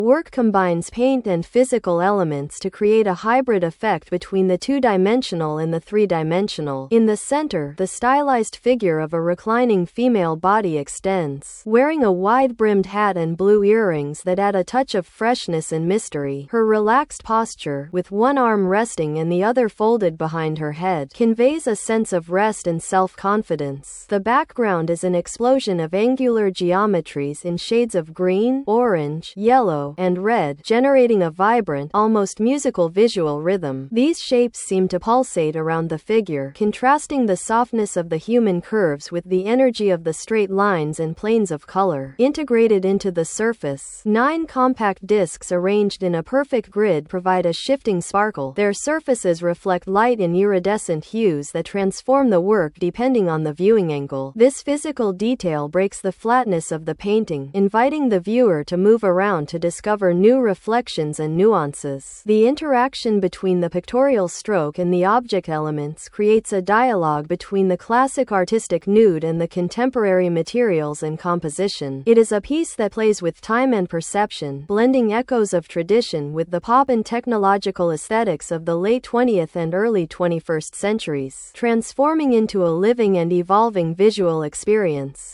Work combines paint and physical elements to create a hybrid effect between the two-dimensional and the three-dimensional. In the center, the stylized figure of a reclining female body extends, wearing a wide-brimmed hat and blue earrings that add a touch of freshness and mystery. Her relaxed posture, with one arm resting and the other folded behind her head, conveys a sense of rest and self-confidence. The background is an explosion of angular geometries in shades of green, orange, yellow, and red, generating a vibrant, almost musical visual rhythm. These shapes seem to pulsate around the figure, contrasting the softness of the human curves with the energy of the straight lines and planes of color. Integrated into the surface, 9 compact discs arranged in a perfect grid provide a shifting sparkle. Their surfaces reflect light in iridescent hues that transform the work depending on the viewing angle. This physical detail breaks the flatness of the painting, inviting the viewer to move around to discover new reflections and nuances. The interaction between the pictorial stroke and the object elements creates a dialogue between the classic artistic nude and the contemporary materials and composition. It is a piece that plays with time and perception, blending echoes of tradition with the pop and technological aesthetics of the late 20th and early 21st centuries, transforming into a living and evolving visual experience.